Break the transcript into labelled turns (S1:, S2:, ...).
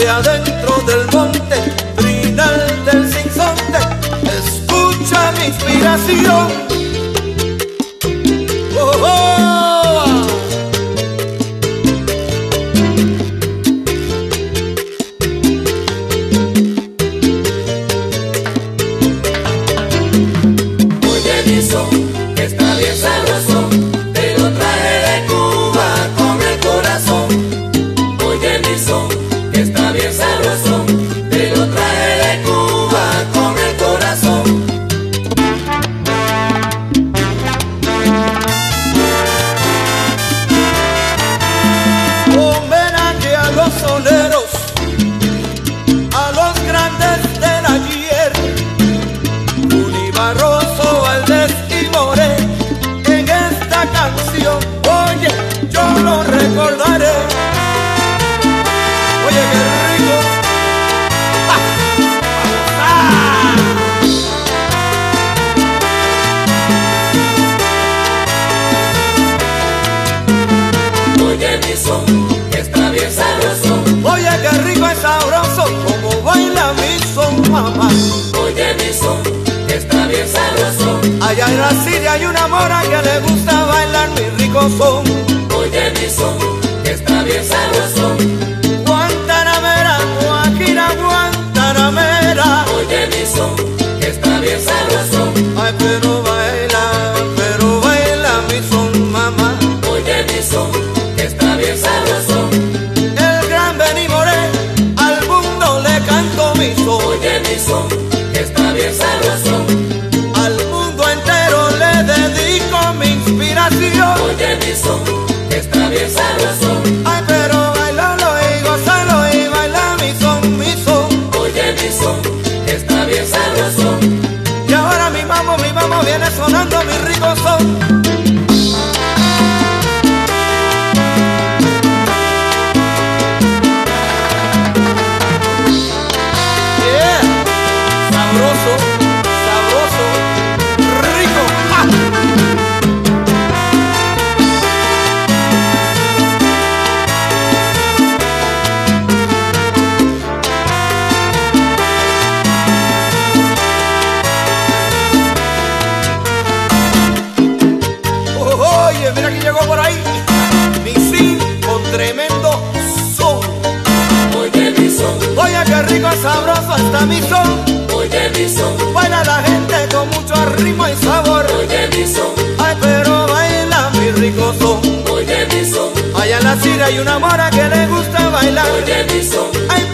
S1: de adentro del monte, trinal del sinsonte, escucha mi inspiración. Oh, oh.
S2: Oye mi son, que está bien sabroso, te lo traje de Cuba con el corazón. Oye mi son, que está bien sabroso, te lo traje de Cuba con el corazón.
S1: Homenaje a los soneros, a los grandes del ayer, Juli Barroso, Valdés y Moré. En esta canción, oye, yo lo recordaré. Oye, qué rico. ¡Ah! ¡Ah!
S2: Oye mi son, que está bien sabroso.
S1: Oye, qué rico es sabroso, como baila mi son, mamá.
S2: Oye mi son, que está bien sabroso.
S1: Allá en la Siria hay una mora que le gusta bailar mi rico son.
S2: Oye mi son, que está bien sabroso.
S1: Guantanamera, Guajira, Guantanamera.
S2: Oye mi son, que está bien sabroso.
S1: Ay, pero baila mi son, mamá.
S2: Oye mi son, que está bien sabroso.
S1: El gran Benny Moré, al mundo le canto mi son.
S2: Oye mi son, que está bien sabroso.
S1: Al mundo entero le dedico mi inspiración.
S2: Oye mi son, que está bien sabroso.
S1: Ay, pero bailalo y gozalo y baila mi son, mi son.
S2: Oye mi son, que está bien sabroso.
S1: Y ahora mi mambo viene sonando mi rico son. Yeah, sabroso, sabroso, rico. ¡Ah! Oye, mira que llegó por ahí Misil con tremendo son.
S2: Oye mi son,
S1: Oye, qué rico, sabroso está mi son.
S2: oye mi son,
S1: Baila la gente con mucho ritmo y sabor.
S2: oye mi son,
S1: Ay, pero baila mi rico son.
S2: oye mi son,
S1: Allá en la Siria hay una mora que le gusta bailar.
S2: oye mi son,
S1: Ay,